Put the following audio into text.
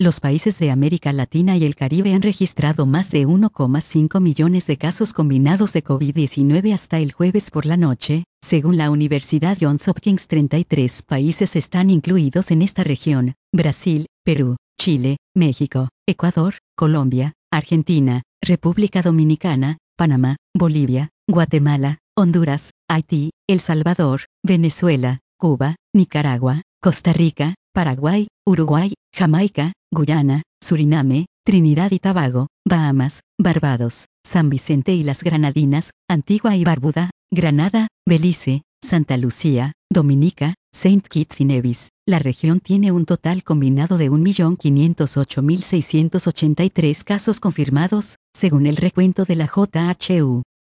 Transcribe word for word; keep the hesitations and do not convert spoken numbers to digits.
Los países de América Latina y el Caribe han registrado más de uno coma cinco millones de casos combinados de COVID diecinueve hasta el jueves por la noche, según la Universidad Johns Hopkins. treinta y tres países están incluidos en esta región: Brasil, Perú, Chile, México, Ecuador, Colombia, Argentina, República Dominicana, Panamá, Bolivia, Guatemala, Honduras, Haití, El Salvador, Venezuela, Cuba, Nicaragua, Costa Rica, Paraguay, Uruguay, Jamaica, Guyana, Suriname, Trinidad y Tobago, Bahamas, Barbados, San Vicente y las Granadinas, Antigua y Barbuda, Granada, Belice, Santa Lucía, Dominica, Saint Kitts y Nevis. La región tiene un total combinado de un millón quinientos ocho mil seiscientos ochenta y tres casos confirmados, según el recuento de la J H U.